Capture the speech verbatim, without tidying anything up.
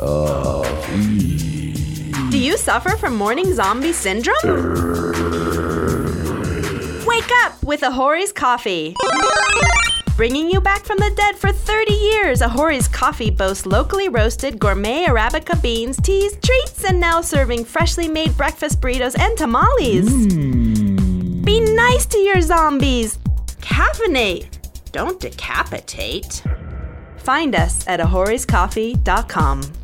Coffee. Do you suffer from morning zombie syndrome? Wake up with Ahuri's Coffee. Bringing you back from the dead for thirty years, Ahuri's Coffee boasts locally roasted gourmet Arabica beans, teas, treats, and now serving freshly made breakfast burritos and tamales. Mm. Be nice to your zombies. Caffeinate. Don't decapitate. Find us at ahuris coffee dot com.